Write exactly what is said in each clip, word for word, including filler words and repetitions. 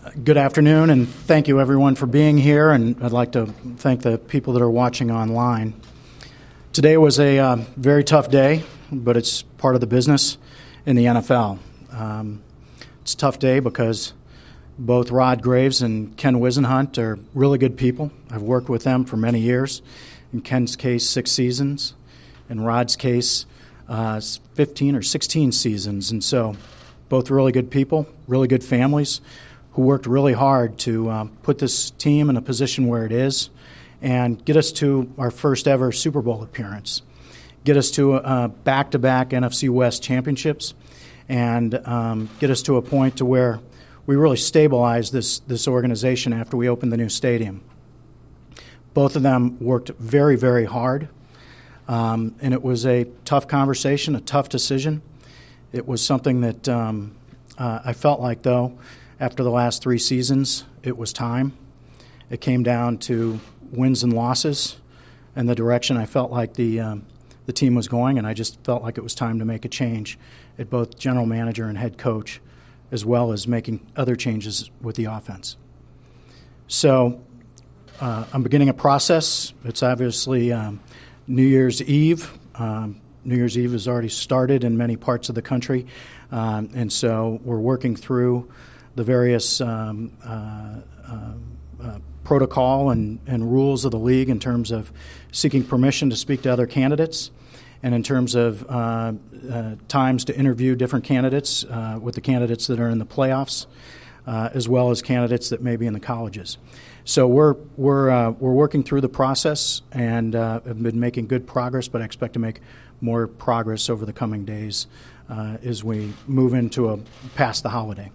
Good afternoon, and thank you everyone for being here, and I'd like to thank the people that are watching online. Today was a uh, very tough day, but it's part of the business in the N F L. Um, it's a tough day because both Rod Graves and Ken Whisenhunt are really good people. I've worked with them for many years. In Ken's case, six seasons. In Rod's case, uh, fifteen or sixteen seasons. And so both really good people, really good families who worked really hard to uh, put this team in a position where it is and get us to our first ever Super Bowl appearance, get us to uh, back-to-back N F C West championships, and um, get us to a point to where we really stabilized this, this organization after we opened the new stadium. Both of them worked very, very hard, um, and it was a tough conversation, a tough decision. It was something that um, uh, I felt like, though, after the last three seasons, it was time. It came down to wins and losses and the direction I felt like the um, the team was going, and I just felt like it was time to make a change at both general manager and head coach, as well as making other changes with the offense. So uh, I'm beginning a process. It's obviously um, New Year's Eve. Um, New Year's Eve has already started in many parts of the country, um, and so we're working through the various um, uh, uh, uh, protocol and, and rules of the league in terms of seeking permission to speak to other candidates, and in terms of uh, uh, times to interview different candidates uh, with the candidates that are in the playoffs, uh, as well as candidates that may be in the colleges. So we're we're uh, we're working through the process and uh, have been making good progress, but I expect to make more progress over the coming days uh, as we move into a past the holiday.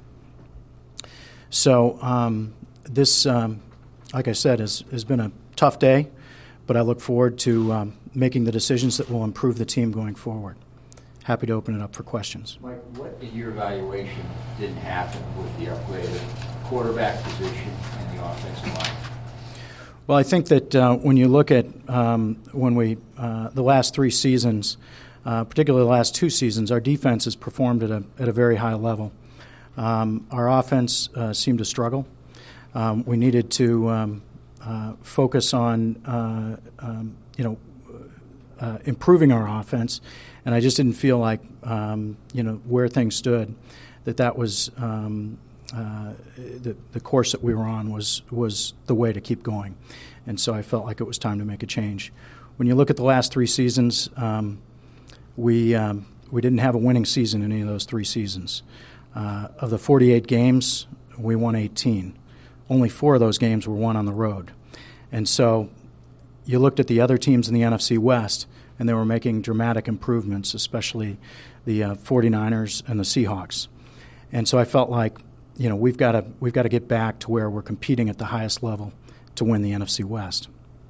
So um, this, um, like I said, has, has been a tough day, but I look forward to um, making the decisions that will improve the team going forward. Happy to open it up for questions. Mike, what in your evaluation didn't happen with the upgraded quarterback position and the offensive line? Well, I think that uh, when you look at um, when we uh, the last three seasons, uh, particularly the last two seasons, our defense has performed at a at a very high level. Um, our offense uh, seemed to struggle. Um, we needed to um, uh, focus on, uh, um, you know, uh, improving our offense, and I just didn't feel like, um, you know, where things stood, that that was um, uh, the, the course that we were on was was the way to keep going, and so I felt like it was time to make a change. When you look at the last three seasons, um, we um, we didn't have a winning season in any of those three seasons. Uh, of the forty-eight games, we won eighteen. Only four of those games were won on the road. And so you looked at the other teams in the N F C West, and they were making dramatic improvements, especially the uh, 49ers and the Seahawks. And so I felt like, you know, we've got to we've got to get back to where we're competing at the highest level to win the N F C West.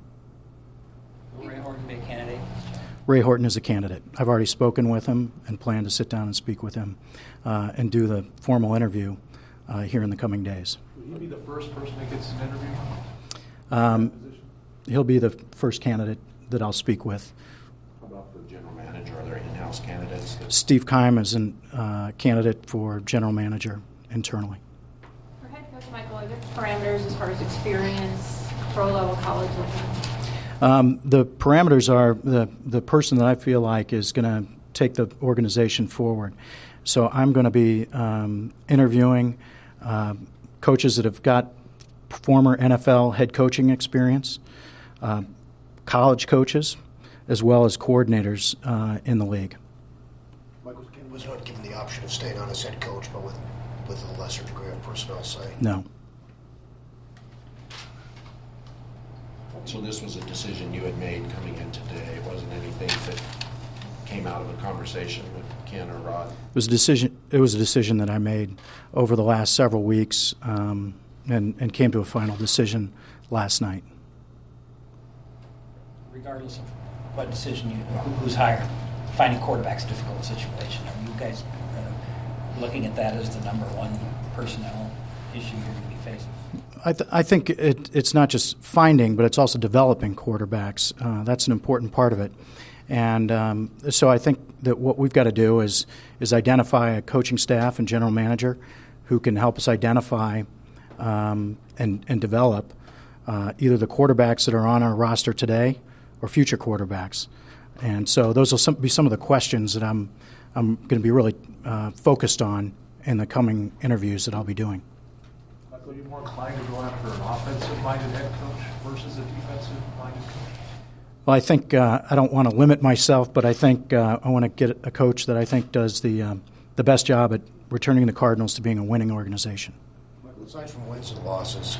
Will Ray Horton be a candidate? Ray Horton is a candidate. I've already spoken with him and plan to sit down and speak with him uh, and do the formal interview uh, here in the coming days. Will he be the first person that gets an interview? Um, he'll be the first candidate that I'll speak with. How about for general manager? Are there in-house candidates? Steve Keim is a uh, candidate for general manager internally. For head coach Michael, are there parameters as far as experience, pro level, college level? Um, the parameters are the, the person that I feel like is going to take the organization forward. So I'm going to be um, interviewing uh, coaches that have got former N F L head coaching experience, uh, college coaches, as well as coordinators uh, in the league. Michael was not given the option of staying on as head coach, but with, with a lesser degree of personnel say. No. So this was a decision you had made coming in today. It wasn't anything that came out of a conversation with Ken or Rod? It was a decision. It was a decision that I made over the last several weeks, um, and, and came to a final decision last night. Regardless of what decision you, who, who's hired, finding quarterback's a difficult situation. Are you guys uh, looking at that as the number one personnel issue you're going to be facing? I, th- I think it, it's not just finding, but it's also developing quarterbacks. Uh, that's an important part of it. And um, so I think that what we've got to do is is identify a coaching staff and general manager who can help us identify um, and, and develop uh, either the quarterbacks that are on our roster today or future quarterbacks. And so those will some, be some of the questions that I'm, I'm going to be really uh, focused on in the coming interviews that I'll be doing. Michael, are you more inclined to go after an offensive-minded head coach versus a defensive-minded coach? Well, I think uh, I don't want to limit myself, but I think uh, I want to get a coach that I think does the um, the best job at returning the Cardinals to being a winning organization. Michael, aside from wins and losses,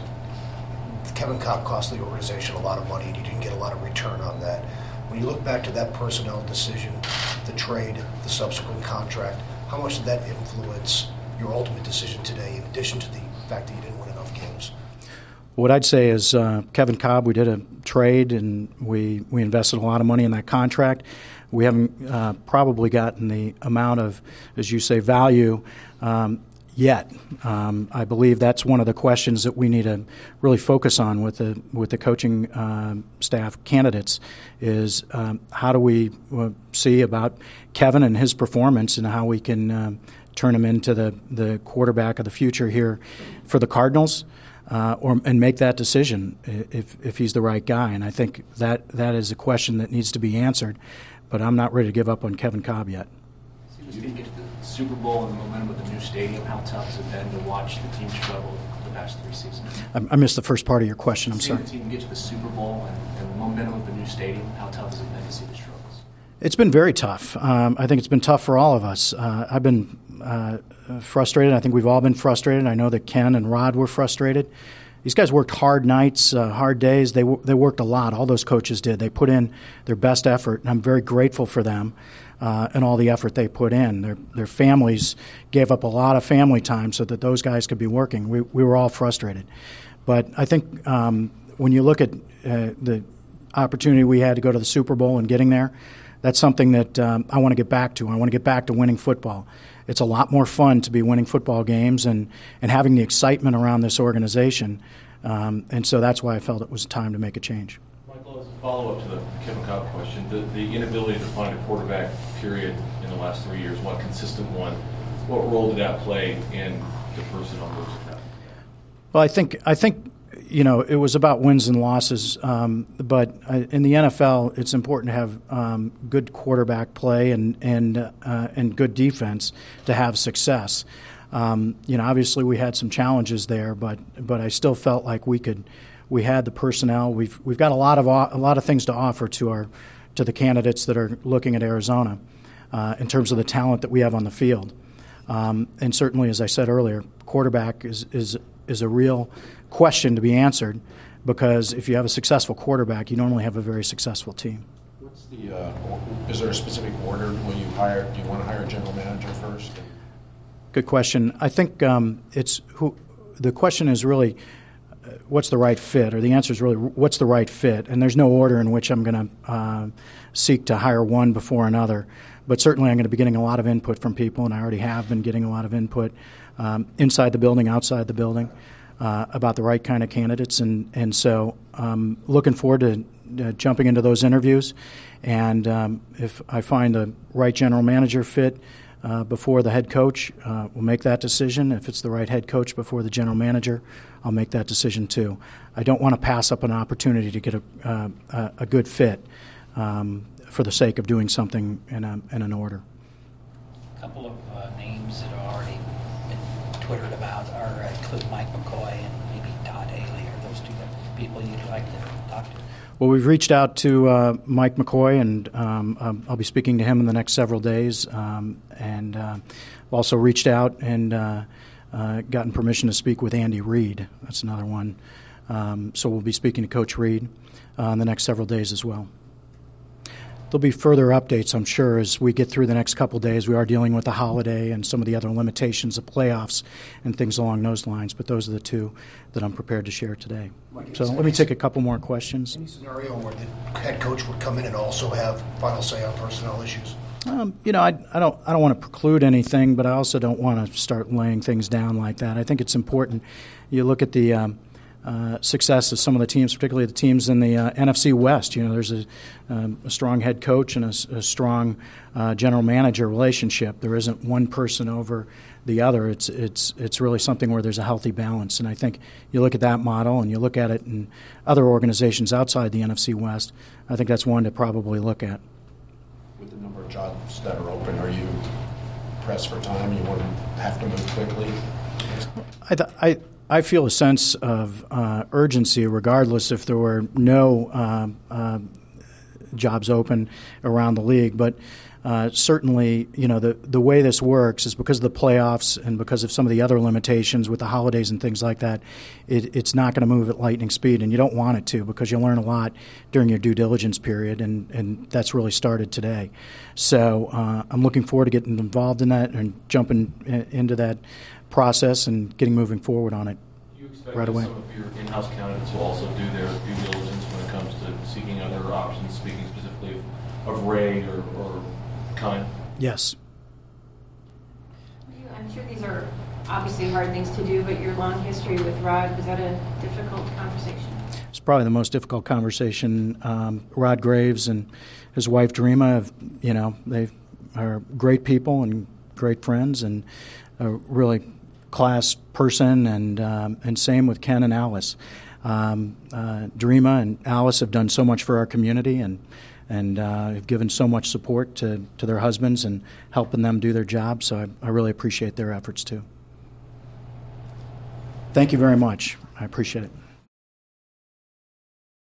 Kevin Kolb cost the organization a lot of money, and you didn't get a lot of return on that. When you look back to that personnel decision, the trade, the subsequent contract, how much did that influence your ultimate decision today, in addition to the fact that you didn't win enough games? What I'd say is uh, Kevin Kolb, we did a trade, and we, we invested a lot of money in that contract. We haven't uh, probably gotten the amount of, as you say, value um, yet. Um, I believe that's one of the questions that we need to really focus on with the with the coaching uh, staff candidates is um, how do we uh, see about Kevin and his performance and how we can uh, turn him into the, the quarterback of the future here for the Cardinals. Uh, or and make that decision if if he's the right guy, and I think that that is a question that needs to be answered. But I'm not ready to give up on Kevin Kolb yet. You didn't get to the Super Bowl and the momentum of the new stadium. How tough has it been to watch the team struggle the past three seasons? I, I missed the first part of your question. I'm Seeing sorry. the team get to the Super Bowl and, and the momentum of the new stadium. How tough has it been to see the struggles? It's been very tough. Um, I think it's been tough for all of us. Uh, I've been uh, frustrated. I think we've all been frustrated. I know that Ken and Rod were frustrated. These guys worked hard nights, uh, hard days. They w- they worked a lot. All those coaches did. They put in their best effort, and I'm very grateful for them uh, and all the effort they put in. Their their families gave up a lot of family time so that those guys could be working. We we were all frustrated, but I think um, when you look at uh, the opportunity we had to go to the Super Bowl and getting there, that's something that um, I want to get back to. I want to get back to winning football. It's a lot more fun to be winning football games and, and having the excitement around this organization. Um, and so that's why I felt it was time to make a change. Michael, as a follow-up to the Kevin Kolb question, the, the inability to find a quarterback, period, in the last three years, one consistent one, what role did that play in the personnel moves? Well, I think I think you know it was about wins and losses, um, but in the N F L, it's important to have um, good quarterback play and and uh, and good defense to have success. Um, you know, obviously we had some challenges there, but but I still felt like we could we had the personnel. We've we've got a lot of a lot of things to offer to our to the candidates that are looking at Arizona uh, in terms of the talent that we have on the field, um, and certainly, as I said earlier, quarterback is is is a real question to be answered, because if you have a successful quarterback, you normally have a very successful team. What's the, uh, is there a specific order? Will you hire, do you want to hire a general manager first? Good question. I think um, it's who, the question is really uh, what's the right fit, or the answer is really what's the right fit, and there's no order in which I'm going to uh, seek to hire one before another, but certainly I'm going to be getting a lot of input from people, and I already have been getting a lot of input um, inside the building, outside the building, Uh, about the right kind of candidates, and and so um, looking forward to uh, jumping into those interviews, and um, if I find the right general manager fit uh, before the head coach, uh, we'll make that decision. If it's the right head coach before the general manager, I'll make that decision too. I don't want to pass up an opportunity to get a uh, a, a good fit um, for the sake of doing something in a, in an order. A couple of uh, names that have already been twittered about are uh, include Mike McCoy and maybe Todd Haley. Are those two people you'd like to talk to? Well, we've reached out to uh, Mike McCoy, and um, um, I'll be speaking to him in the next several days. Um, and uh, also reached out and uh, uh, gotten permission to speak with Andy Reid. That's another one. Um, so we'll be speaking to Coach Reid uh, in the next several days as well. There'll be further updates, I'm sure, as we get through the next couple days. We are dealing with the holiday and some of the other limitations of playoffs and things along those lines, but those are the two that I'm prepared to share today. So let me take a couple more questions. Any scenario where the head coach would come in and also have final say on personnel issues? Um, you know, I, I don't I don't want to preclude anything, but I also don't want to start laying things down like that. I think it's important. You look at the um, uh, success of some of the teams, particularly the teams in the uh, N F C West. You know, there's a, um, a strong head coach and a, s- a strong uh, general manager relationship. There isn't one person over the other. It's it's it's really something where there's a healthy balance. And I think you look at that model and you look at it in other organizations outside the N F C West. I think that's one to probably look at. With the number of jobs that are open, are you pressed for time? You want to have to move quickly? I, th- I I feel a sense of uh, urgency, regardless if there were no uh, uh, jobs open around the league. But uh, certainly, you know, the the way this works is because of the playoffs and because of some of the other limitations with the holidays and things like that. It, it's not going to move at lightning speed, and you don't want it to, because you learn a lot during your due diligence period, and, and that's really started today. So uh, I'm looking forward to getting involved in that and jumping in, into that process and getting moving forward on it Do you expect right that away. some of your in-house candidates will also do their due diligence when it comes to seeking other options, speaking specifically of Ray or, or Kine? Yes. You- I'm sure these are obviously hard things to do, but your long history with Rod, was that a difficult conversation? It's probably the most difficult conversation. Um, Rod Graves and his wife Dreama, have, you know, they are great people and great friends, and a really class person, and um, and same with Ken and Alice. Um, uh, Dreama and Alice have done so much for our community, and and uh, have given so much support to, to their husbands and helping them do their job. So I, I really appreciate their efforts too. Thank you very much. I appreciate it.